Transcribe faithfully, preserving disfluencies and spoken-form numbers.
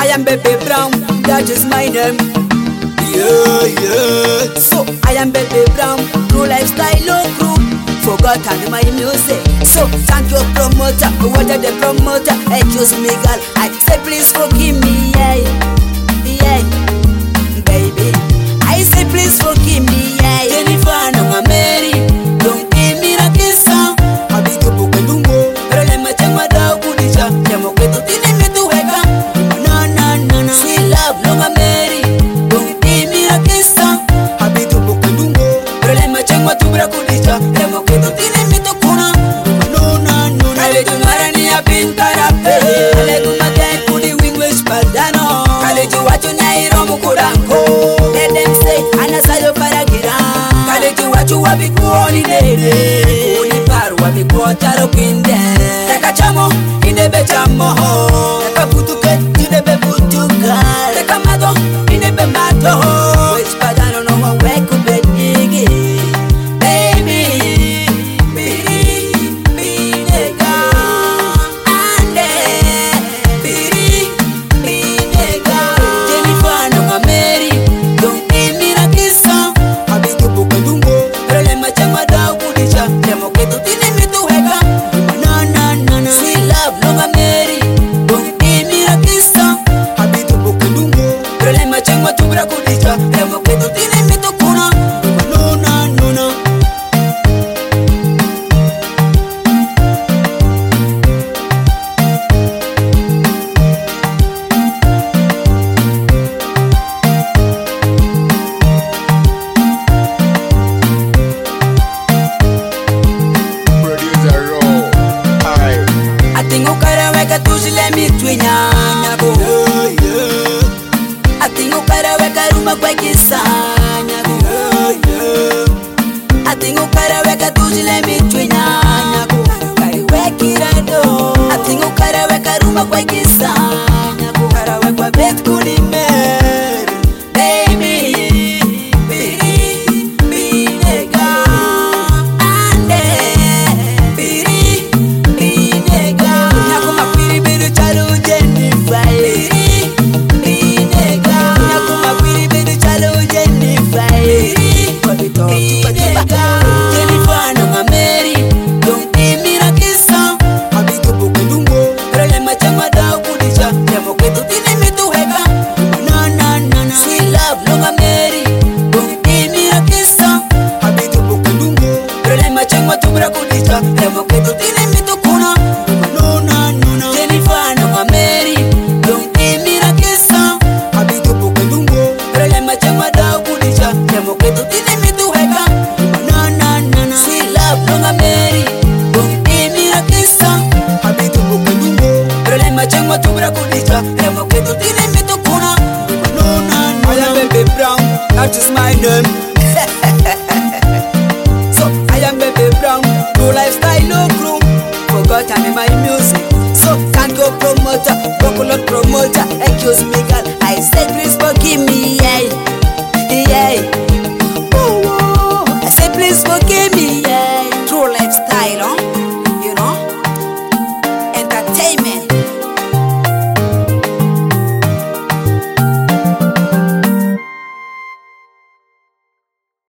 I am Baby Brown, that is my name. Yeah, yeah. So I am Baby Brown, true lifestyle crew. Forgotten my music. So thank you promoter, what are the promoter? Excuse me girl, I say please forgive me, yeah, yeah, baby. I say please forgive me, yeah. Jennifer no Mary, don't give me a kiss. Habitu bukendungo, role machema da kudisha. Jamo kwetu tini mitu weka. No no no no, sweet love no Mary, don't give me a kiss. Habitu bukendungo, role machema tubra kudisha. Jamo kwetu tini mitu kuna. No no no no, kale tumara ni ya pintarape. Kale kumate kudi wingwish padano. Kale juwacho na iromu kuranko. Wachu wabikuoni nene Uniparu wabikuotaro kinde Teka chamo, inebe chamo Teka butuke, inebe butuka Teka mato, inebe mato Wispadano no waweku bedigi Baby, biri, binega Ande, biri, binega Jennifer no Mary, don't give me a kiss. Habitu bukendungo Jennifer no Mary, don't give me a kiss. Habitu bukendungo, role machema da